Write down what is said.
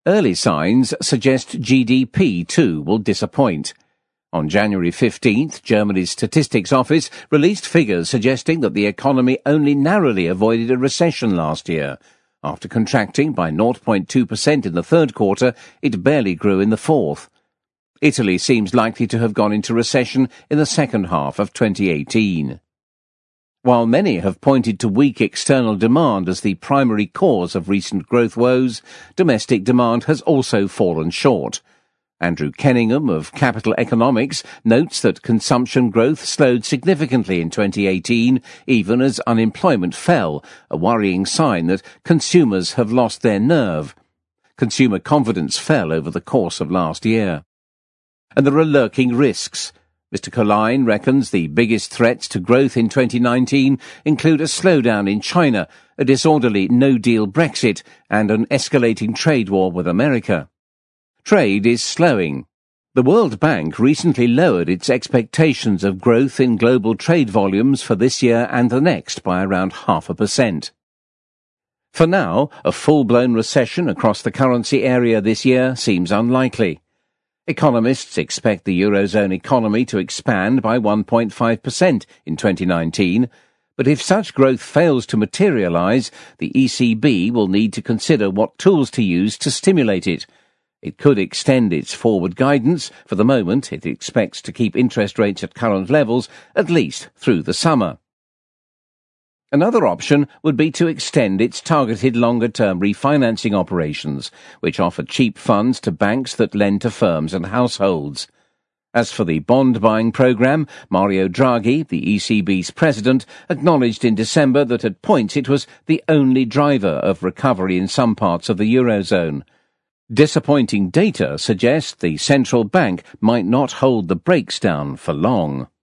Early signs suggest GDP too will disappoint. On January 15th, Germany's Statistics Office released figures suggesting that the economy only narrowly avoided a recession last year. After contracting by 0.2% in the third quarter, it barely grew in the fourth. Italy seems likely to have gone into recession in the second half of 2018. While many have pointed to weak external demand as the primary cause of recent growth woes, domestic demand has also fallen short. Andrew Kenningham of Capital Economics notes that consumption growth slowed significantly in 2018, even as unemployment fell, a worrying sign that consumers have lost their nerve. Consumer confidence fell over the course of last year. And there are lurking risks. Mr. Colline reckons the biggest threats to growth in 2019 include a slowdown in China, a disorderly no-deal Brexit, and an escalating trade war with America. Trade is slowing. The World Bank recently lowered its expectations of growth in global trade volumes for this year and the next by around 0.5%. For now, a full-blown recession across the currency area this year seems unlikely. Economists expect the Eurozone economy to expand by 1.5% in 2019, but if such growth fails to materialise, the ECB will need to consider what tools to use to stimulate it. It could extend its forward guidance. For the moment, it expects to keep interest rates at current levels at least through the summer. Another option would be to extend its targeted longer-term refinancing operations, which offer cheap funds to banks that lend to firms and households. As for the bond-buying programme, Mario Draghi, the ECB's president, acknowledged in December that at points it was the only driver of recovery in some parts of the Eurozone. Disappointing data suggests the central bank might not hold the brakes down for long.